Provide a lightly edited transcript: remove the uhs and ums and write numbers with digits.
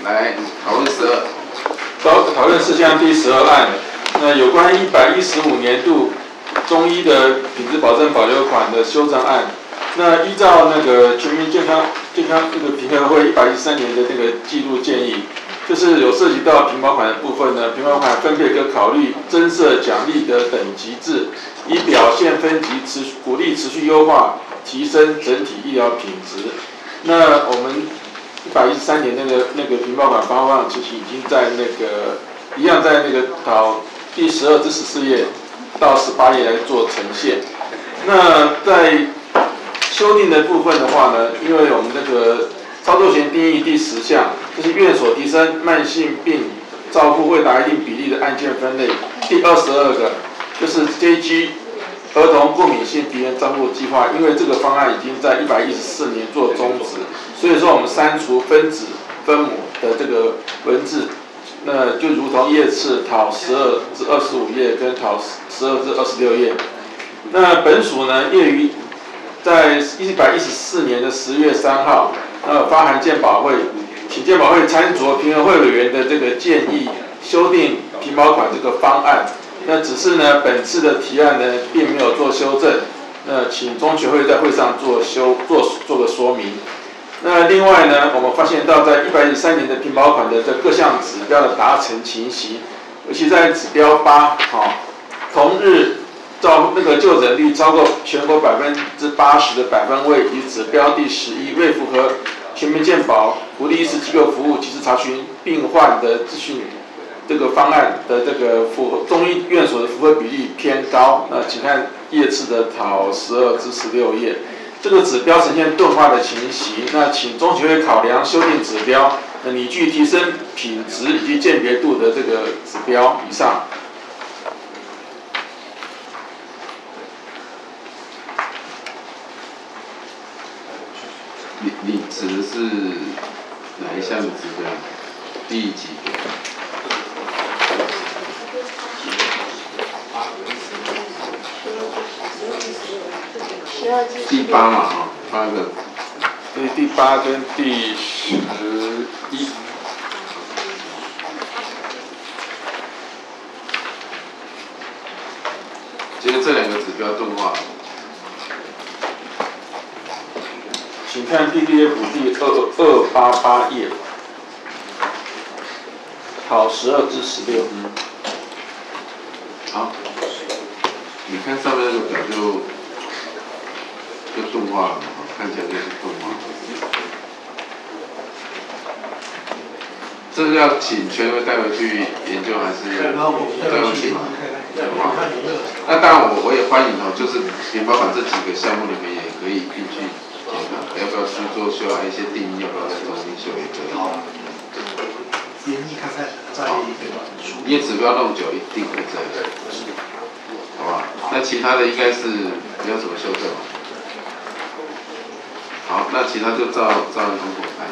来讨论12。 讨论事项第12案，那有关115年度中医的品质保证保留款的修正案。那依照那个全民健康这个评核会113年的那个记录建议，就是有涉及到评保款的部分呢，评保款分别可考虑增设奖励的等级制，以表现分级鼓励持续优化，提升整体医疗品质。那我们113年那个评保款发放，其实已经在那个一样在那个第12至14页到18页来做呈现。那在修订的部分的话呢，因为我们那个操作权定义第10项，就是院所提升慢性病照护未达一定比例的案件分类，第22个就是 JG 儿童过敏性鼻炎照护计划，因为这个方案已经在114年做终止，所以说我们删除分子分母的这个文字，那就如同页次讨12至25页跟讨12至26页。那本署呢，业于在114年的10月3号，发函健保会，请健保会参酌评核会委员的这个建议，修订评保款这个方案。那只是呢，本次的提案呢，并没有做修正。那请中学会在会上做个说明。那另外呢，我们发现到在113年的评保款的这各项指标的达成情形，尤其在指标8，同日那个就诊率超过全国80%的百分位，以及指标第11未符合全民健保鼓励医师机构服务及时查询病患的资讯这个方案的这个符合中医院所的符合比例偏高。那请看页次的讨12至16页，这个指标呈现钝化的情形。那请中学会考量修订指标，拟具提升品质以及鉴别度的这个指标以上。 你指的是哪一项的指标？第几个？第8嘛，8个。 对，第8跟第11。 其实这2个指标钝化。 请看 PDF 第288页，讨12至16。 好，你看上面那个表就钝化了嘛，看起来就是钝化。这个要请权威带回去研究，还是都要请钝化？那当然我也欢迎就是评保款这几个项目里面也可以并去。要不要去做修改一些定义？要不要再重新修也可以。 研议看看， 因为指标弄久一定会这样，好吧？那其他的应该是没有什么修正。好，那其他就照通过来。